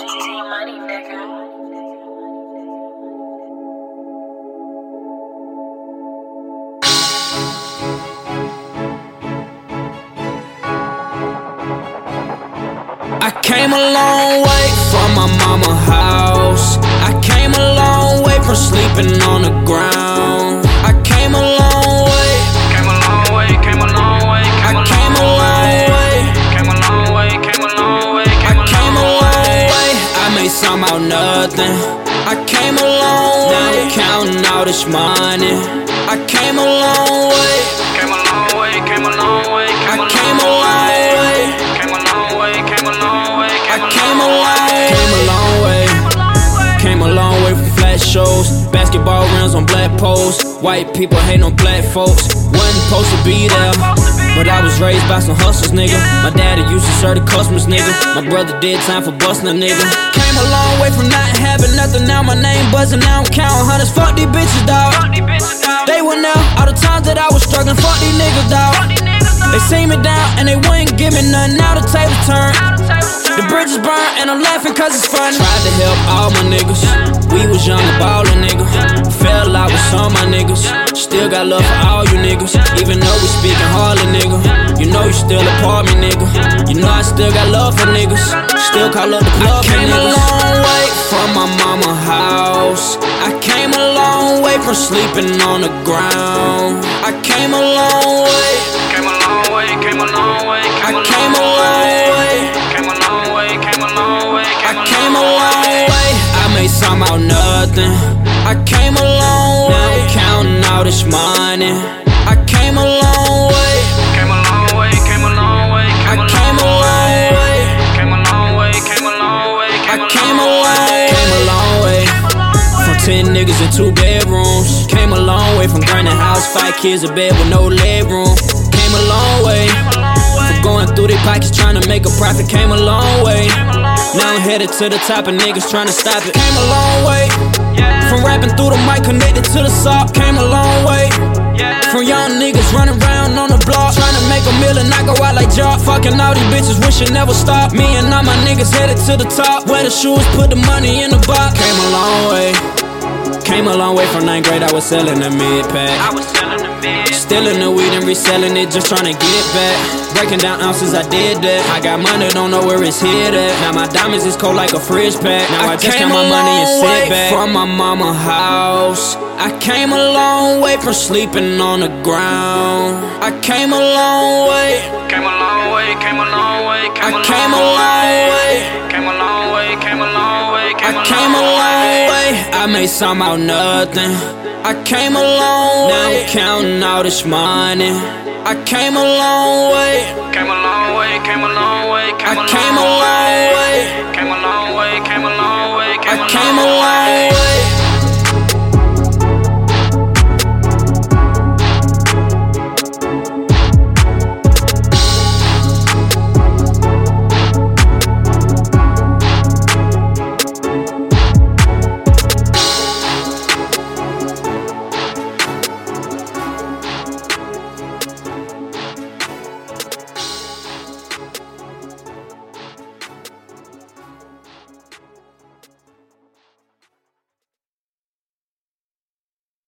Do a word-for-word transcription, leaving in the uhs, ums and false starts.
Easy money, nigga. I came a long way from my mama's house. I came a long way from sleeping on the ground. I came a long way. Came a long way, came a long way, came I a came a long long way. way. Came a long way, came a long way, I came a came a long long way. way. I made some out nothing. I came a long way. Now I'm counting all this money. I came a long way. Came a long way, came a long way, I came a came a long long way. way. Came a long way, came a long way, I came a came a long long way. Came a long way. Came a long way from flat shows, basketball rims on black poles. White people hate on black folks. Wasn't supposed to be there, but I was raised by some hustlers, nigga. My daddy used to serve the customers, nigga. My brother did time for busting a nigga. Came a long way from not having nothing. Now my name buzzing. Now I'm counting hundreds. Fuck these bitches, dawg. They were now all the times that I was struggling. Fuck these niggas, dawg. They see me down and they wouldn't give me nothing. Now the table turned, the bridges burned, and I'm laughing cause it's fun. Tried to help all my niggas. We was young and ballin', nigga. Fell out with some of my niggas. Still got love for all you niggas. Even though we speaking hardly, nigga. You know you still a part of me, nigga. You know I still got love for niggas. Still call up the club for niggas. I came a long way from my mama's house. I came a long way from sleeping on the ground. I came a long way. Came a long way, came a long way, I came a came a long long way. way. Came a long way, came a long way, I came a came a long long way. way. I made some out nothing. I came a long way. Now I'm counting all this money. I came a long way. Came a long way, came a long way, I came a came a long long way. way. Came a long way, came a long way, I came a came a long long way. Came a long way. From ten niggas in two bedrooms. Came a long way from grinding house, five kids a bed with no leg room. Came a long way. From going through their pockets trying to make a profit. Came a long way. Now I'm headed to the top and niggas trying to stop it. Came a long way. From rapping through the mic connected to the sock. Came a long way. From young niggas running around on the block trying to make a meal and I go out like job. Fucking all these bitches wishing never stop. Me and all my niggas headed to the top. Wear the shoes, put the money in the box. Came a long way. Came a long way from ninth grade, I was selling a mid-pack. I was selling the mid. Stealing the weed and reselling it, just trying to get it back. Breaking down ounces, I did that. I got money, don't know where it's hid at. Now my diamonds is cold like a fridge pack. Now I, I just count my money and sit back. From my mama's house, I came a long way from sleeping on the ground. I came a long way. Came a long way, came a long way, I came a came a long long way. way. Came a long way, came a long way, I came a came a long long way. way. I made some out nothing. I came a long way. Now I'm counting all this money. I came a long way. Came a long way, came a long way, came I a came